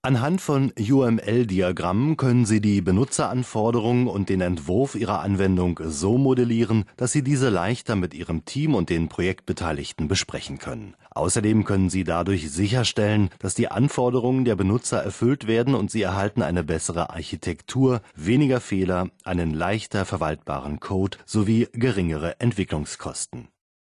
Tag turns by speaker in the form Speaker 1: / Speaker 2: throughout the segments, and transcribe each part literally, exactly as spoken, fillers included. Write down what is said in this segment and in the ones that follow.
Speaker 1: Anhand von U M L-Diagrammen können Sie die Benutzeranforderungen und den Entwurf Ihrer Anwendung so modellieren, dass Sie diese leichter mit Ihrem Team und den Projektbeteiligten besprechen können. Außerdem können Sie dadurch sicherstellen, dass die Anforderungen der Benutzer erfüllt werden und Sie erhalten eine bessere Architektur, weniger Fehler, einen leichter verwaltbaren Code sowie geringere Entwicklungskosten.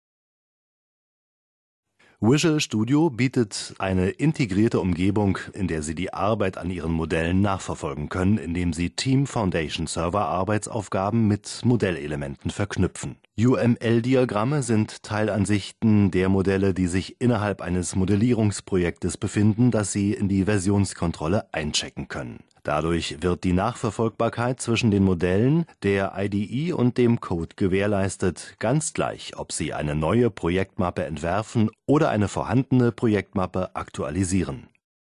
Speaker 1: Visual Studio bietet eine integrierte Umgebung, in der Sie die Arbeit an Ihren Modellen nachverfolgen können, indem Sie Team Foundation Server Arbeitsaufgaben mit Modellelementen verknüpfen. U M L-Diagramme sind Teilansichten der Modelle, die sich innerhalb eines Modellierungsprojektes befinden, das Sie in die Versionskontrolle einchecken können. Dadurch wird die Nachverfolgbarkeit zwischen den Modellen, der I D E und dem Code gewährleistet, ganz gleich, ob Sie eine neue Projektmappe entwerfen oder eine vorhandene Projektmappe aktualisieren.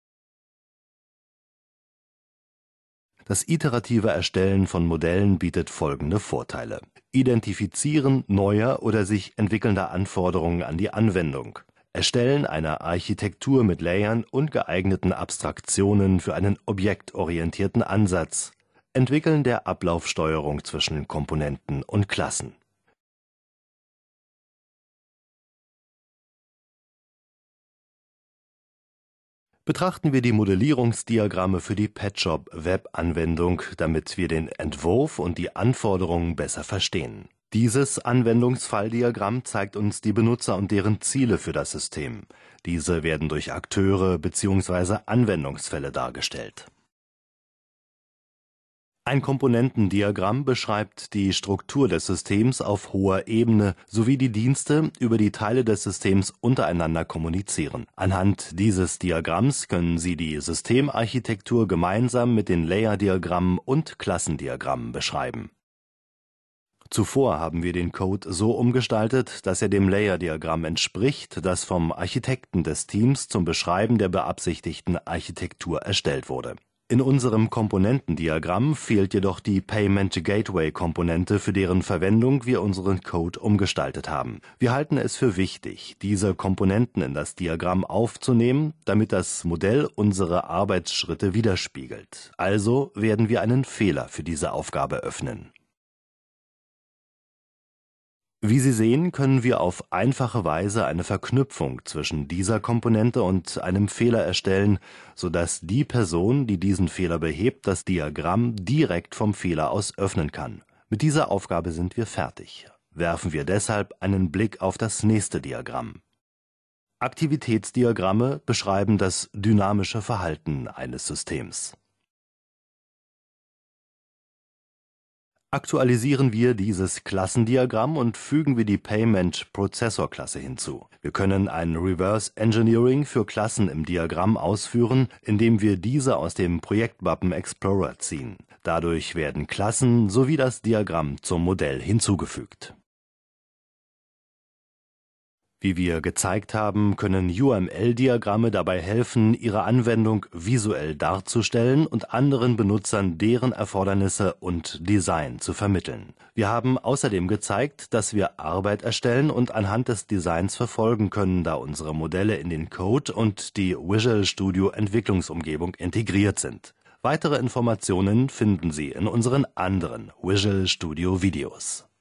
Speaker 1: Das iterative Erstellen von Modellen bietet folgende Vorteile: Identifizieren neuer oder sich entwickelnder Anforderungen an die Anwendung. Erstellen einer Architektur mit Layern und geeigneten Abstraktionen für einen objektorientierten Ansatz. Entwickeln der Ablaufsteuerung zwischen Komponenten und Klassen. Betrachten wir die Modellierungsdiagramme für die PetShop-Web-Anwendung, damit wir den Entwurf und die Anforderungen besser verstehen. Dieses Anwendungsfalldiagramm zeigt uns die Benutzer und deren Ziele für das System. Diese werden durch Akteure bzw. Anwendungsfälle dargestellt. Ein Komponentendiagramm beschreibt die Struktur des Systems auf hoher Ebene sowie die Dienste, über die Teile des Systems untereinander kommunizieren. Anhand dieses Diagramms können Sie die Systemarchitektur gemeinsam mit den Layer-Diagrammen und Klassendiagrammen beschreiben. Zuvor haben wir den Code so umgestaltet, dass er dem Layer-Diagramm entspricht, das vom Architekten des Teams zum Beschreiben der beabsichtigten Architektur erstellt wurde. In unserem Komponentendiagramm fehlt jedoch die Payment-Gateway-Komponente, für deren Verwendung wir unseren Code umgestaltet haben. Wir halten es für wichtig, diese Komponenten in das Diagramm aufzunehmen, damit das Modell unsere Arbeitsschritte widerspiegelt. Also werden wir einen Fehler für diese Aufgabe öffnen. Wie Sie sehen, können wir auf einfache Weise eine Verknüpfung zwischen dieser Komponente und einem Fehler erstellen, sodass die Person, die diesen Fehler behebt, das Diagramm direkt vom Fehler aus öffnen kann. Mit dieser Aufgabe sind wir fertig. Werfen wir deshalb einen Blick auf das nächste Diagramm. Aktivitätsdiagramme beschreiben das dynamische Verhalten eines Systems. Aktualisieren wir dieses Klassendiagramm und fügen wir die Payment-Prozessor-Klasse hinzu. Wir können ein Reverse Engineering für Klassen im Diagramm ausführen, indem wir diese aus dem Projektmappen Explorer ziehen. Dadurch werden Klassen sowie das Diagramm zum Modell hinzugefügt. Wie wir gezeigt haben, können U M L-Diagramme dabei helfen, Ihre Anwendung visuell darzustellen und anderen Benutzern deren Erfordernisse und Design zu vermitteln. Wir haben außerdem gezeigt, dass wir Arbeit erstellen und anhand des Designs verfolgen können, da unsere Modelle in den Code und die Visual Studio Entwicklungsumgebung integriert sind. Weitere Informationen finden Sie in unseren anderen Visual Studio Videos.